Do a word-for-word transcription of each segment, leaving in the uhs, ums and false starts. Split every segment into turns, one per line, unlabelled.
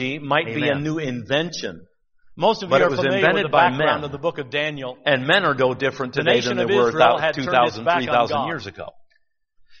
technology might be a
Amen.
new invention.
Most of
But
you
it
are
was
familiar with
invented
the
by
background
men.
of the book of Daniel.
And men are no different
The
today
nation
than they
of
were
Israel
thou-
had turned
two thousand,
its back on
three thousand
God.
years ago.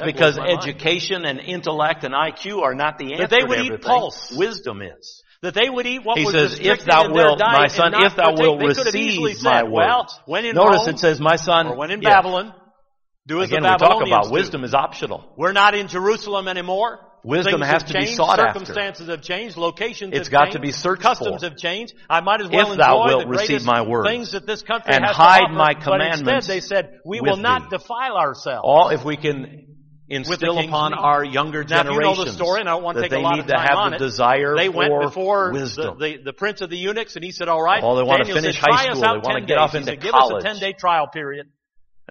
That
because
blows my mind.
education and intellect and I Q are not the answer
That they would
to
eat
everything.
pulse.
Wisdom is.
That they would eat what
He
was
says,
restricted
if thou
in their
wilt,
diet
my
and
son,
not
if thou
partake.
wilt
They could have easily
receive my
said, well,
words.
when in
Notice
Rome,
it says, my son,
or when in
yeah.
Babylon, do as
Again,
the
we talk
Babylonians
about
do.
wisdom is optional.
We're not in Jerusalem anymore.
Wisdom
Things
has
have
to be
changed.
sought after.
Circumstances have changed. Locations
It's
have
got
changed.
to be searched
Customs
for.
have changed. I might as well
If thou
enjoy
wilt
the
receive
greatest
my words
things that this country
and
has
hide
to offer.
my
But
commandments
instead they said, we
with
will not
thee.
defile ourselves.
All if we can
With
instill
the king's
upon
meat.
our younger
Now, if you know
generations
the story, and I don't want to
that
take a
they
lot
need
of
to
time
have
on
the
it,
desire
they went
for
before the,
wisdom.
the, the prince of the eunuchs, and he said, all right.
Oh, they want to
Daniel
finish
said, try
high
us
school.
out
They want to
ten
get
days.
off
He
into
said, give
college.
us a ten-day trial period.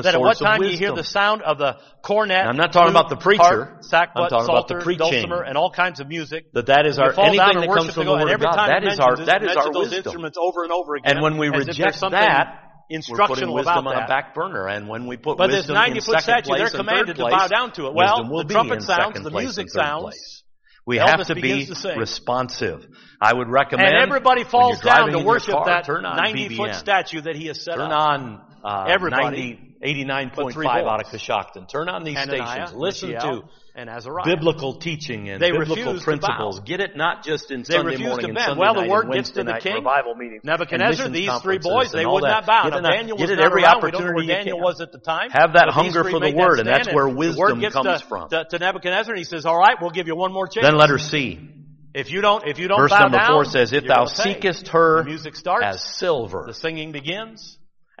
the
that at what
source of
time you
wisdom.
hear the sound of the cornet,
Now, I'm not talking
flute,
about the preacher.
harp, sackbut,
I'm talking about the
psalter,
preaching.
dulcimer, and all kinds of music.
That that is
You
our
fall down
anything
and
that
worship
comes from
to
the
God, and
Word of
every
God.
time
That
he
is our
mentions
that
it,
is
mentions
our
those
wisdom.
instruments over and over again.
And when we
as if
reject
there's something
that, we're putting
instructional
wisdom
about
on
that.
a back burner. And when we put
But this
wisdom in
ninety-foot
second
statue,
place
they're
and
commanded
third
to bow
place,
down to it.
wisdom
Well,
will
the
be
trumpet
in
sounds,
second
the
place
music
and third
sounds.
place. We
Elvis
have to be
begins to sing.
responsive. I would recommend.
And everybody
when
falls
you're driving
down to
in your
worship
car,
that
turn on
ninety-foot
B B N.
statue that he has set
Turn
up.
on uh,
Everybody
ninety, eighty-nine point
but three
five
volts.
out of Coshocton. Turn on these
Hananiah,
stations. Listen
Mishael,
to
and Azariah.
biblical teaching and
They
biblical
refuse to
principles.
bow.
Get it not just in
They
Sunday
refuse
morning
to
and
bend.
Sunday
Well, the
night
word
and
gets to
Wednesday
the
night
king.
revival meetings.
Nebuchadnezzar,
and
these
missions
three
conferences
boys, they
and all
would
that.
not bow.
Get
Now,
it, not-
Daniel
get
was
it
not
every
around. We don't know
opportunity
where
you
Daniel
can.
was at the time.
Have that
But these
hunger
three
for the
make that
word, and that's
stand,
where
the
wisdom
word gets
comes
to,
from.
To, to Nebuchadnezzar, and he says, all right, we'll give you one more chance.
Then letter C.
If you don't, if you don't
Verse
bow
number
down,
four says, "If
you're
thou
gonna pay."
seekest her
The music starts.
as silver."
The singing begins.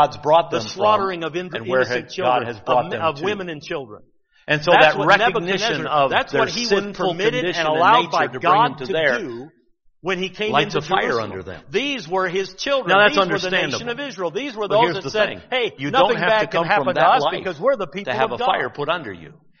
God's brought them
the slaughtering
from
of in-
and where
innocent
God
children,
has brought
of,
them
of
to.
women and children.
And so
That's
that
what
recognition
Nebuchadnezzar-
of
that's
their
what he was
sinful
permitted
condition
and
and
allowed
nature
by
to bring
God
them to
to
there
do when he came
lights
into
a fire
Jerusalem.
under them.
These were his children.
Now, that's
These were the
understandable.
nation of Israel. These were
But
those
here's
that
the
said,
thing.
hey,
You
nothing
don't have
bad
to
can
come from
happen to
that
us
life
because we're the people
to have
of
a
God.
fire put under you.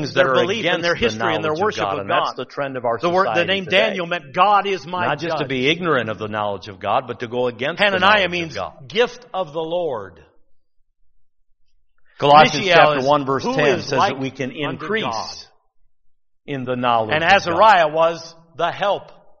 things that
their
are
belief
against
and their history
the
and their
knowledge
worship
of God.
of
And that's
God.
the trend of our
The,
society
word, the name
today.
Daniel meant God is my
Not just
judge.
to be ignorant of the knowledge of God, but to go against the
Hananiah
knowledge
means
of God.
gift of the Lord.
Colossians
Mishael
chapter
is,
one verse
who
ten
is
says
like
that we can
unto
increase
God.
in the knowledge
And
of God.
Azariah was the help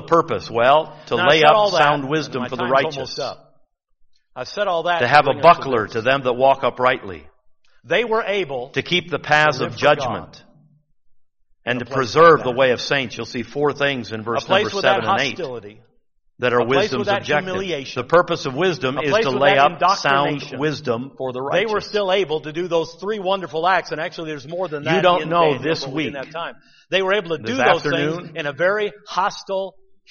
the purpose? Well, to
Now, I've
lay
said all
up
that,
sound
and
wisdom
my
for the
time's
righteous.
almost up. I've said all that
To have a
bring us to
buckler
this.
to them that walk uprightly.
They were able
To keep the paths
To live
of
for God.
judgment. And to
place
preserve
like
the
that.
way of saints. You'll see four things in
a
verse
place
number
without
seven and eight
hostility.
that are
a place
wisdom's
without
objective.
humiliation.
The purpose of wisdom
A
is
place
to lay
without
up sound
indoctrination.
wisdom for the
They
righteous.
were still able to do those three wonderful acts, and actually there's more than that.
You don't
in
know
Daniel,
this
but we didn't
week,
have time. They were able to
this
do those
afternoon,
things in a very hostile,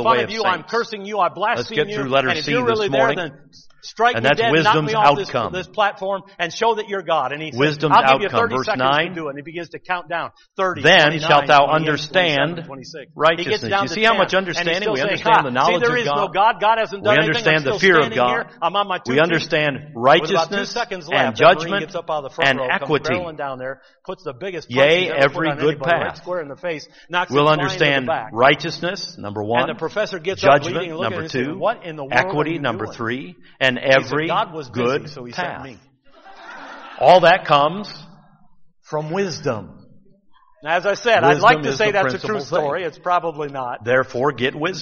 the
fun
way
of
of
you, I'm
saints.
cursing you, I blaspheme
get
you.
through letter
and if
C
you're
this
really
morning.
there, then strike
And
me
that's
dead, knock
wisdom's
me off this,
outcome.
this platform, and show that you're God. And he says,
Wisdom's
I'll give you
outcome.
thirty
Verse
seconds
nine.
to do it. And he begins to count down. thirty,
Then
twenty-nine,
shalt thou
twenty-eight,
understand
twenty-seven, twenty-six.
righteousness.
He gets down
You
to
see how
ten,
much
and he's
understanding?
still
We
saying,
understand
"Ha,
the knowledge
see, there
of
is no
God.
God. God hasn't done
We
anything.
understand
I'm
the
still
fear of
standing
God.
here. I'm on my two
We
feet."
understand
With about two
righteousness
seconds
and
left, that Marine
judgment
gets up out of the front
and
row, comes
equity.
barreling down there, puts the biggest punch
Yea,
he's ever
every
put on
good
anybody right
path.
square in the face, knocks
We'll
him flying to the
understand
back.
righteousness, number one.
And the professor gets up bleeding
Judgment,
and looking
number
at him and
two.
says, "What in the world are
Equity,
you
number
doing?"
three. And
He said,
every
God was busy,
good
so he sent
path.
me.
All that comes from wisdom.
Now, as I said, I'd
Wisdom
like to
is
say
the
that's a true
principal thing.
story. It's probably not.
Therefore, get wisdom.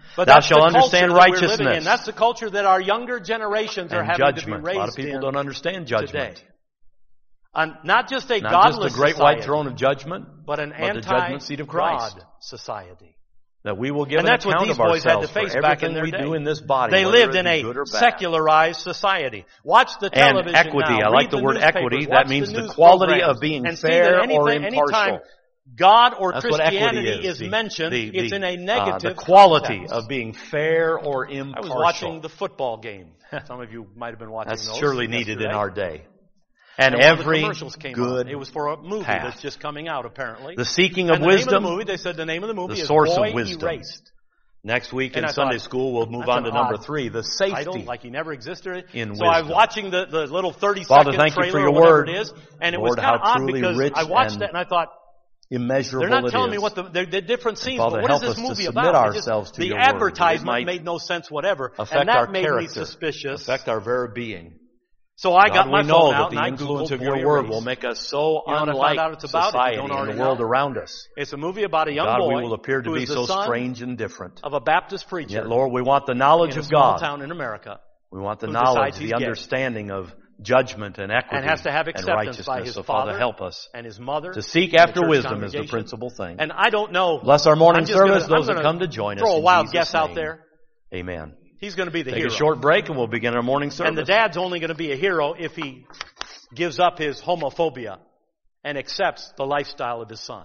But
Thou
that's
shalt
the
understand
culture that we're living
righteousness
in. That's the culture that our younger generations are
and
having
judgment.
to be
A
raised
lot of people
in
don't understand judgment.
today. And not just a
Not
godless
just the great
society,
white throne of judgment,
but an
but the judgment seat of Christ.
anti-God society.
That we will give
And
an
that's what
account
these
of
boys had to
ourselves for
face back in
everything
their
we
day.
do in this body.
They
whether
lived
it
in
be
a
good or bad.
secularized society. Watch the
And
television
equity.
now.
I like
Read
the word
newspapers.
equity.
Watch
That means
the
the
news
quality
programs
of being
and see
fair
that anything,
or
anytime
impartial.
God or
That's what equity
Christianity
is.
is
The-
mentioned,
the-
it's
the,
in a
uh,
negative
the quality
context.
of being fair or
I
impartial.
was watching the football game. Some of you might have been watching
That's
those
surely needed in
yesterday.
our day. And,
And one of the
every
commercials came
good
on. It was for a movie
path.
that's just coming out, apparently.
The seeking of
and the
wisdom,
name of the movie, they said the name of the movie
the
is
source
Boy
of wisdom.
Erased.
Next week
And
in
I
Sunday
thought,
school, we'll move
that's
on to
an
number
odd
three, the
Title,
safety
like he never existed.
in
so I was
wisdom.
watching the, the little thirty
Father,
second
thank you
trailer
for your
or whatever
word.
it is, and it
Lord,
was kind of
how
odd
truly
because
rich
I watched
and
that and I thought,
immeasurable
they're not
it
telling
is.
me what the, they're, they're different scenes,
Father,
but what is
help
this
us to
movie
submit
about? It
ourselves
just,
to
the
your word, that it
advertisement
might
made no sense whatever,
affect
and that
our
made
character,
me suspicious.
affect our very being.
So I
God,
got my
we know
phone
that
out
the
and I
influence
Googled
of your
Boy
word
Erased.
will make us so
You know what I
unlike
found out it's about, if you
society
don't
and
already
the world
know?
around us.
It's a movie about a young
God,
boy
we will appear to
who
be
is the
so
son
strange and different.
of a Baptist preacher
Yet, Lord, we want the knowledge
in a
of
small
God.
town in America.
We want the
who
knowledge,
decides he's
the
gay.
understanding of judgment and equity
And has to have
and
acceptance
righteousness.
by his
So, Father,
father
help us
and his mother.
to seek
and the
after
church
wisdom is the
congregation.
principal thing.
And I don't know.
Bless our morning
I'm just
service,
gonna,
those
I'm
that
gonna
come to join us.
Throw a
in
wild
Jesus'
guess out
name.
there.
Amen.
He's going to be the
Take
hero.
a short break and we'll begin our morning service.
And the dad's only going to be a hero if he gives up his homophobia and accepts the lifestyle of his son.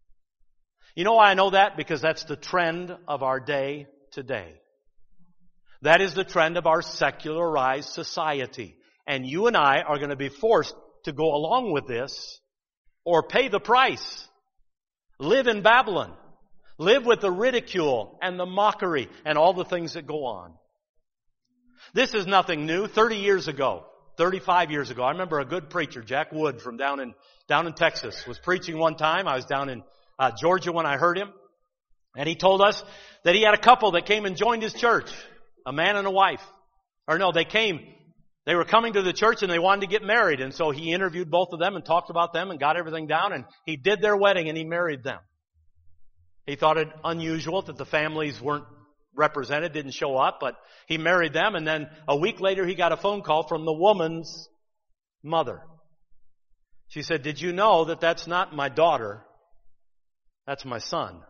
You know why I know that? Because that's the trend of our day today. That is the trend of our secularized society. And you and I are going to be forced to go along with this or pay the price. Live in Babylon. Live with the ridicule and the mockery and all the things that go on. This is nothing new. Thirty years ago, thirty-five years ago, I remember a good preacher, Jack Wood from down in down in Texas, was preaching one time. I was down in uh, Georgia when I heard him. And he told us that he had a couple that came and joined his church, a man and a wife. Or no, they came, they were coming to the church and they wanted to get married. And so he interviewed both of them and talked about them and got everything down. And he did their wedding and he married them. He thought it unusual that the families weren't represented, didn't show up, but he married them. And then a week later he got a phone call from the woman's mother. She said, "Did you know that that's not my daughter? That's my son.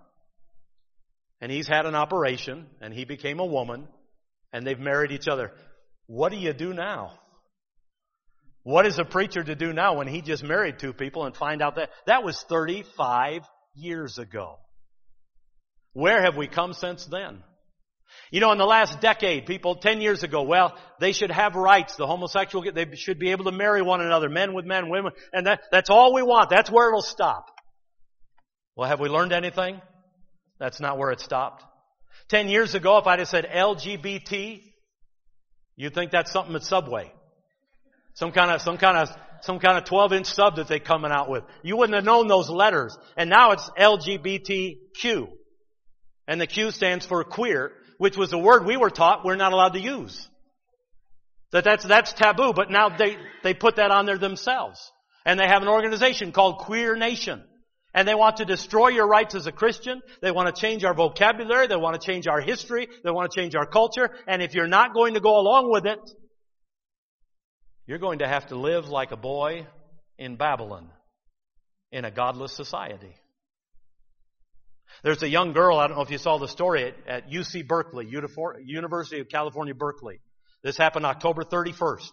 And he's had an operation and he became a woman and they've married each other." What do you do now? What is a preacher to do now when he just married two people and find out that that was thirty-five years ago? Where have we come since then? You know, in the last decade, people, ten years ago, well, they should have rights. The homosexual, they should be able to marry one another, men with men, women, and that, that's all we want. That's where it'll stop. Well, have we learned anything? That's not where it stopped. Ten years ago, if I'd have said L G B T, you'd think that's something at Subway. Some kind of, some kind of, some kind of twelve inch sub that they're coming out with. You wouldn't have known those letters. And now it's L G B T Q. And the Q stands for queer, which was a word we were taught we're not allowed to use. That that's, that's taboo, but now they, they put that on there themselves. And they have an organization called Queer Nation. And they want to destroy your rights as a Christian. They want to change our vocabulary. They want to change our history. They want to change our culture. And if you're not going to go along with it, you're going to have to live like a boy in Babylon in a godless society. There's a young girl, I don't know if you saw the story, at, at U C Berkeley, University of California, Berkeley. This happened October thirty-first.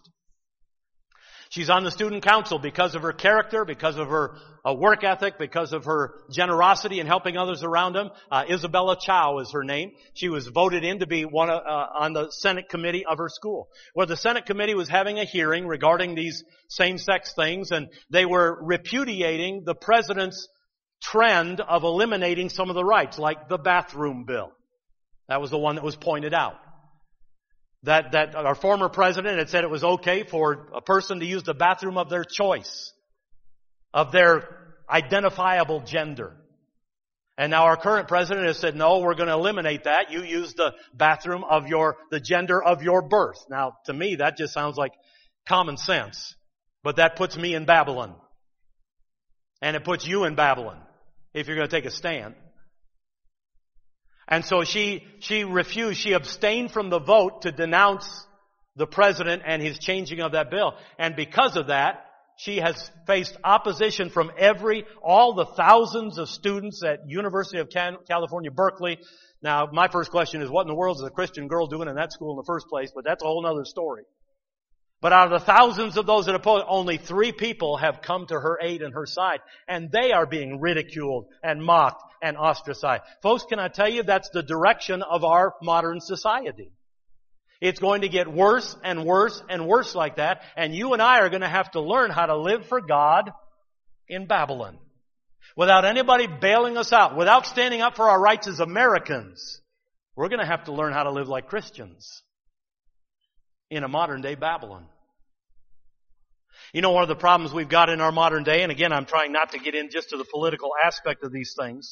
She's on the student council because of her character, because of her uh, work ethic, because of her generosity in helping others around them. Uh, Isabella Chow is her name. She was voted in to be one of, uh, on the Senate committee of her school. Well, the Senate committee was having a hearing regarding these same-sex things, and they were repudiating the president's trend of eliminating some of the rights, like the bathroom bill. That was the one that was pointed out. That, that our former president had said it was okay for a person to use the bathroom of their choice, of their identifiable gender. And now our current president has said, no, we're going to eliminate that. You use the bathroom of your, the gender of your birth. Now, to me, that just sounds like common sense. But that puts me in Babylon. And it puts you in Babylon if you're going to take a stand. And so she, she refused, she abstained from the vote to denounce the president and his changing of that bill. And because of that, she has faced opposition from every, all the thousands of students at University of California, Berkeley. Now, my first question is, what in the world is a Christian girl doing in that school in the first place? But that's a whole other story. But out of the thousands of those that oppose, only three people have come to her aid and her side. And they are being ridiculed and mocked and ostracized. Folks, can I tell you, that's the direction of our modern society. It's going to get worse and worse and worse like that. And you and I are going to have to learn how to live for God in Babylon. Without anybody bailing us out, without standing up for our rights as Americans, we're going to have to learn how to live like Christians in a modern day Babylon. You know, one of the problems we've got in our modern day, and again, I'm trying not to get in just to the political aspect of these things.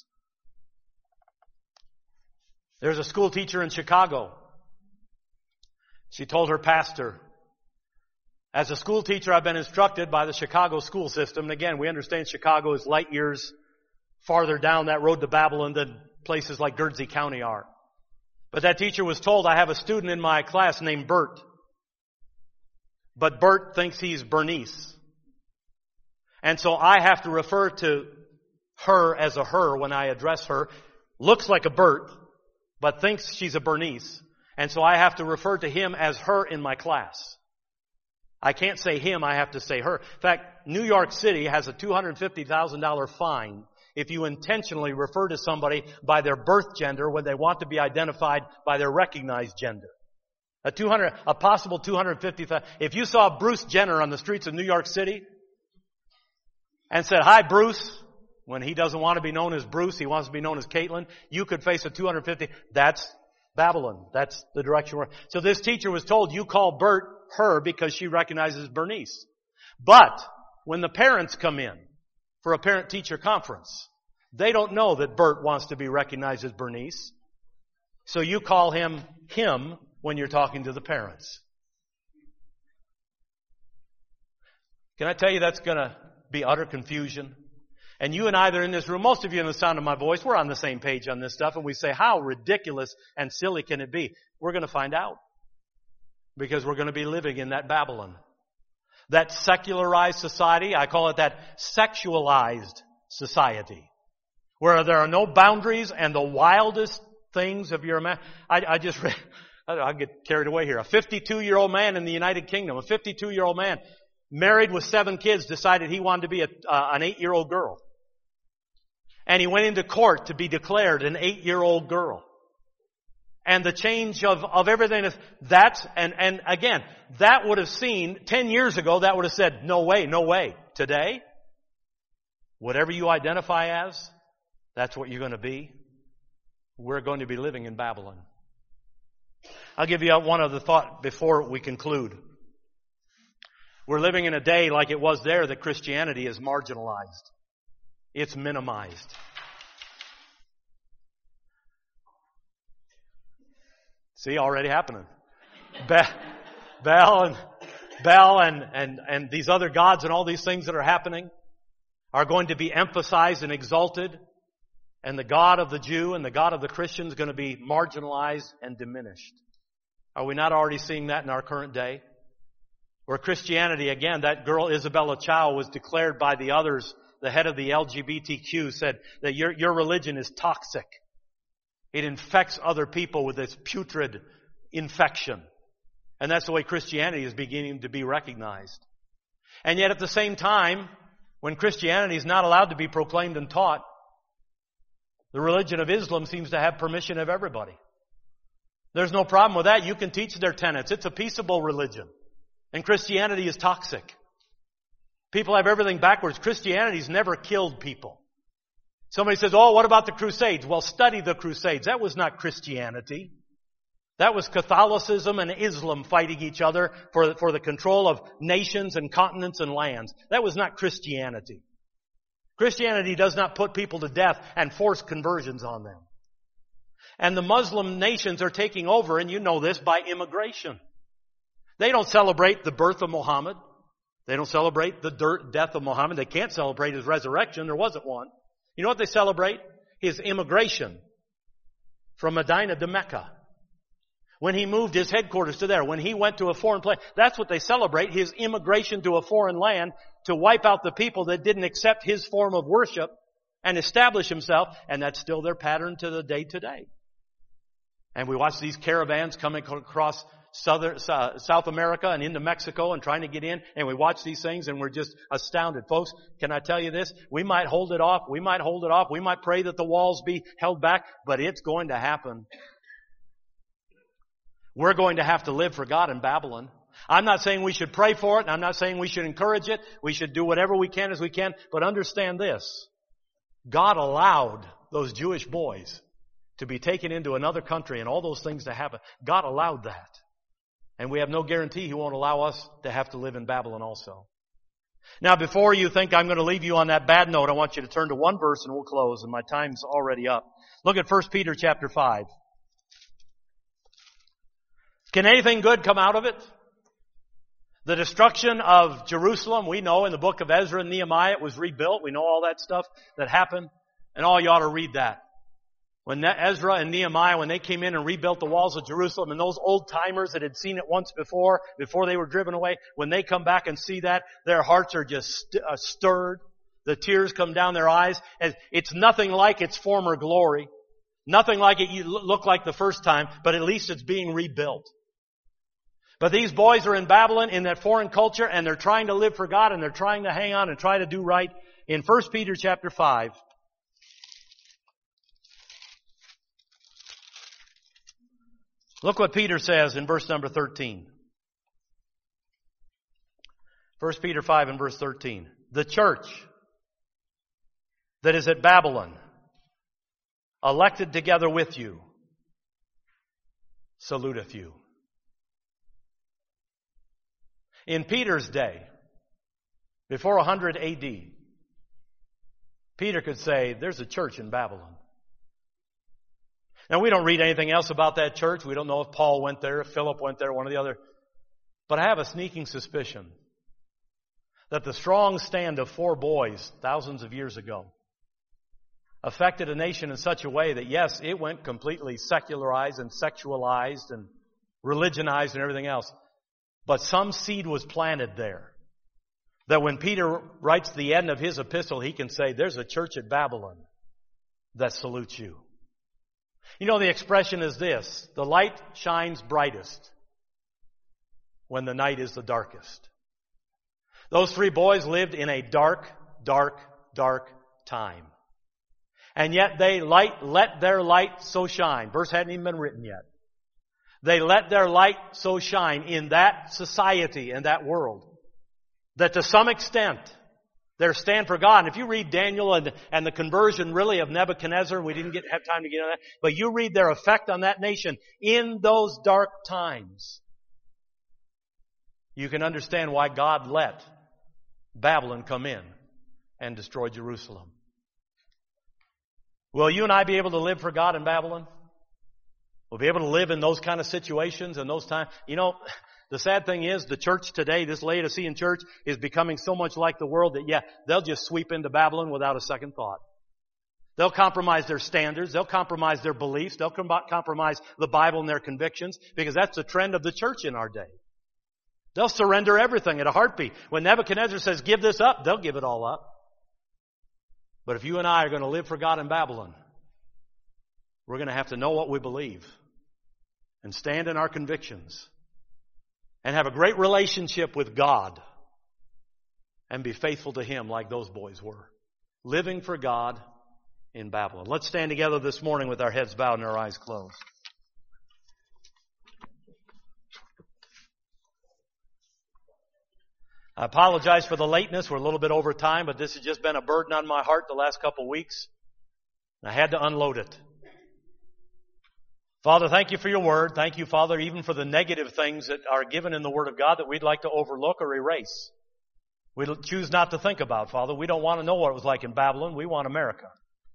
There's a school teacher in Chicago. She told her pastor, as a school teacher, I've been instructed by the Chicago school system. And again, we understand Chicago is light years farther down that road to Babylon than places like Guernsey County are. But that teacher was told, I have a student in my class named Bert. But Bert thinks he's Bernice. And so I have to refer to her as a her when I address her. Looks like a Bert, but thinks she's a Bernice. And so I have to refer to him as her in my class. I can't say him, I have to say her. In fact, New York City has a two hundred fifty thousand dollars fine if you intentionally refer to somebody by their birth gender when they want to be identified by their recognized gender. A two hundred, a possible two hundred fifty thousand. If you saw Bruce Jenner on the streets of New York City and said, "Hi, Bruce," when he doesn't want to be known as Bruce, he wants to be known as Caitlin, you could face a two hundred fifty. That's Babylon. That's the direction we're. So this teacher was told, you call Bert her because she recognizes Bernice. But when the parents come in for a parent-teacher conference, they don't know that Bert wants to be recognized as Bernice. So you call him him when you're talking to the parents. Can I tell you that's going to be utter confusion? And you and I that are in this room, most of you in the sound of my voice, we're on the same page on this stuff, and we say, how ridiculous and silly can it be? We're going to find out. Because we're going to be living in that Babylon. That secularized society, I call it that sexualized society. Where there are no boundaries and the wildest things of your man. I, I just read, I'll get carried away here. A fifty-two-year-old man in the United Kingdom, a fifty-two-year-old man, married with seven kids, decided he wanted to be a, uh, an eight-year-old girl. And he went into court to be declared an eight-year-old girl. And the change of, of everything, that's, and, and again, that would have seen, ten years ago, that would have said, no way, no way. Today, whatever you identify as, that's what you're going to be. We're going to be living in Babylon. I'll give you one other thought before we conclude. We're living in a day like it was there that Christianity is marginalized. It's minimized. See, already happening. Baal and Baal and, and, and these other gods and all these things that are happening are going to be emphasized and exalted. And the God of the Jew and the God of the Christian is going to be marginalized and diminished. Are we not already seeing that in our current day? Where Christianity, again, that girl Isabella Chow was declared by the others, the head of the L G B T Q said that your, your religion is toxic. It infects other people with this putrid infection. And that's the way Christianity is beginning to be recognized. And yet at the same time, when Christianity is not allowed to be proclaimed and taught, the religion of Islam seems to have permission of everybody. There's no problem with that. You can teach their tenets. It's a peaceable religion. And Christianity is toxic. People have everything backwards. Christianity's never killed people. Somebody says, oh, what about the Crusades? Well, study the Crusades. That was not Christianity. That was Catholicism and Islam fighting each other for, for the control of nations and continents and lands. That was not Christianity. Christianity does not put people to death and force conversions on them. And the Muslim nations are taking over, and you know this, by immigration. They don't celebrate the birth of Muhammad. They don't celebrate the death of Muhammad. They can't celebrate his resurrection. There wasn't one. You know what they celebrate? His immigration. from Medina to Mecca. When he moved his headquarters to there, when he went to a foreign place, that's what they celebrate, his immigration to a foreign land to wipe out the people that didn't accept his form of worship and establish himself, and that's still their pattern to the day today. And we watch these caravans coming across Southern, uh, South America and into Mexico and trying to get in, and we watch these things and we're just astounded. Folks, can I tell you this? We might hold it off, we might hold it off, we might pray that the walls be held back, but it's going to happen. We're going to have to live for God in Babylon. I'm not saying we should pray for it, and I'm not saying we should encourage it. We should do whatever we can as we can, but understand this. God allowed those Jewish boys to be taken into another country and all those things to happen. God allowed that. And we have no guarantee He won't allow us to have to live in Babylon also. Now, before you think I'm going to leave you on that bad note, I want you to turn to one verse and we'll close, and my time's already up. Look at First Peter chapter five. Can anything good come out of it? The destruction of Jerusalem, we know in the book of Ezra and Nehemiah it was rebuilt. We know all that stuff that happened. And all you ought to read that. When Ezra and Nehemiah, when they came in and rebuilt the walls of Jerusalem, and those old timers that had seen it once before, before they were driven away, when they come back and see that, their hearts are just st- uh, stirred. The tears come down their eyes. And it's nothing like its former glory. Nothing like it looked like the first time, but at least it's being rebuilt. But these boys are in Babylon in that foreign culture, and they're trying to live for God, and they're trying to hang on and try to do right. In First Peter chapter five, look what Peter says in verse number thirteen. First Peter five and verse thirteen. The church that is at Babylon, elected together with you, saluteth you. In Peter's day, before one hundred A D, Peter could say, there's a church in Babylon. Now, we don't read anything else about that church. We don't know if Paul went there, if Philip went there, one or the other. But I have a sneaking suspicion that the strong stand of four boys thousands of years ago affected a nation in such a way that, yes, it went completely secularized and sexualized and religionized and everything else. But some seed was planted there. That when Peter writes the end of his epistle, he can say, there's a church at Babylon that salutes you. You know, the expression is this: the light shines brightest when the night is the darkest. Those three boys lived in a dark, dark, dark time. And yet they light, let their light so shine. Verse hadn't even been written yet. They let their light so shine in that society and that world that to some extent their stand for God. And if you read Daniel and, and the conversion really of Nebuchadnezzar, we didn't get have time to get into that, but you read their effect on that nation in those dark times, you can understand why God let Babylon come in and destroy Jerusalem. Will you and I be able to live for God in Babylon? We'll be able to live in those kind of situations and those times. You know, the sad thing is the church today, this Laodicean church, is becoming so much like the world that, yeah, they'll just sweep into Babylon without a second thought. They'll compromise their standards. They'll compromise their beliefs. They'll com- compromise the Bible and their convictions, because that's the trend of the church in our day. They'll surrender everything at a heartbeat. When Nebuchadnezzar says, give this up, they'll give it all up. But if you and I are going to live for God in Babylon, we're going to have to know what we believe and stand in our convictions and have a great relationship with God and be faithful to Him like those boys were, living for God in Babylon. Let's stand together this morning with our heads bowed and our eyes closed. I apologize for the lateness. We're a little bit over time, but this has just been a burden on my heart the last couple of weeks. I had to unload it. Father, thank you for your word. Thank you, Father, even for the negative things that are given in the Word of God that we'd like to overlook or erase. We choose not to think about, Father. We don't want to know what it was like in Babylon. We want America.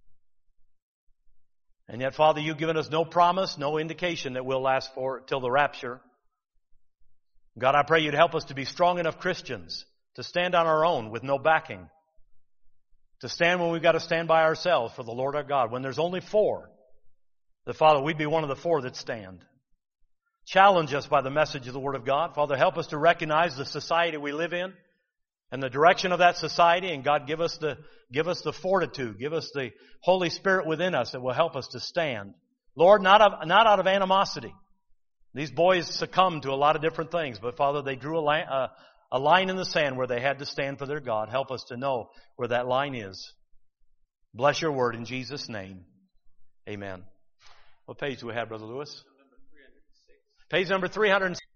And yet, Father, you've given us no promise, no indication that we'll last for till the rapture. God, I pray you'd help us to be strong enough Christians to stand on our own with no backing. To stand when we've got to stand by ourselves for the Lord our God. When there's only four. That, Father, we'd be one of the four that stand. Challenge us by the message of the Word of God. Father, help us to recognize the society we live in and the direction of that society. And God, give us the, give us the fortitude. Give us the Holy Spirit within us that will help us to stand. Lord, not, of, not out of animosity. These boys succumbed to a lot of different things, but Father, they drew a line, uh, a line in the sand where they had to stand for their God. Help us to know where that line is. Bless your word in Jesus' name. Amen. What page do we have, Brother Lewis? Page number three hundred six.